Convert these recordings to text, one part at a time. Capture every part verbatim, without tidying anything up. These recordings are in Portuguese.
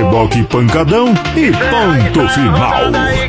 reboque pancadão e ponto final.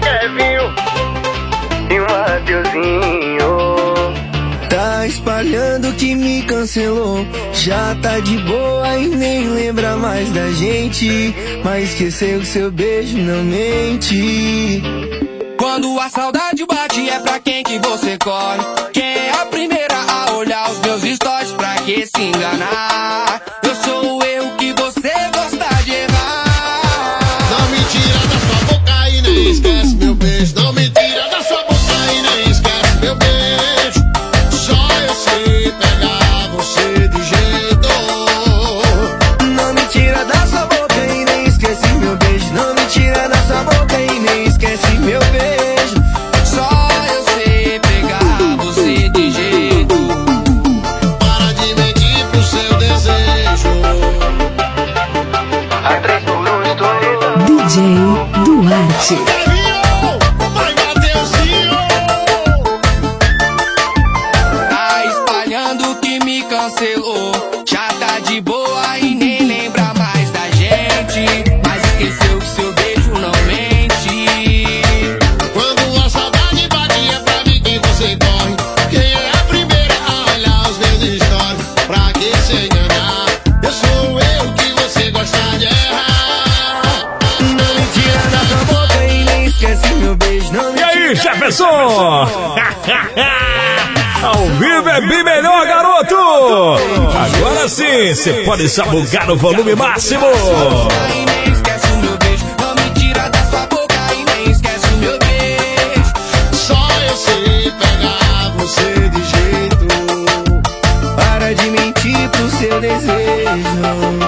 E um adeusinho. Tá espalhando que me cancelou, já tá de boa e nem lembra mais da gente, mas esqueceu que seu beijo não mente. Quando a saudade bate é pra quem que você corre, quem é a primeira a olhar os meus stories, pra que se enganar? Eu sou o erro que você gosta de errar. Não me tira da sua boca e nem esquece meu beijo. Não me tira da sua boca e nem esquece meu beijo. Só eu sei pegar você de jeito. Não me tira da sua boca e nem esquece meu beijo. Não me tira da sua boca e nem esquece meu beijo. Só eu sei pegar você de jeito. Para de mentir pro seu desejo. A três por um estourou. D J Duarte. Vai, Mateuzinho! Tá espalhando que me cancelou, já tá de boa e nem lembra mais da gente, mas esqueceu que seu beijo não mente. Quando a saudade bate é pra mim que você corre. Quem é a primeira a olhar os meus stories? Pra que se enganar? Eu sou eu que você gosta de errar. Não me tira da sua boca e nem esquece meu beijo. Não me E aí, Jefferson? Ao vivo é bem melhor, garoto! Agora sim, você pode sabugar no volume máximo! E nem esquece o meu beijo, não me tira da sua boca e nem esquece o meu beijo. Só eu sei pegar você de jeito. para de mentir pro seu desejo.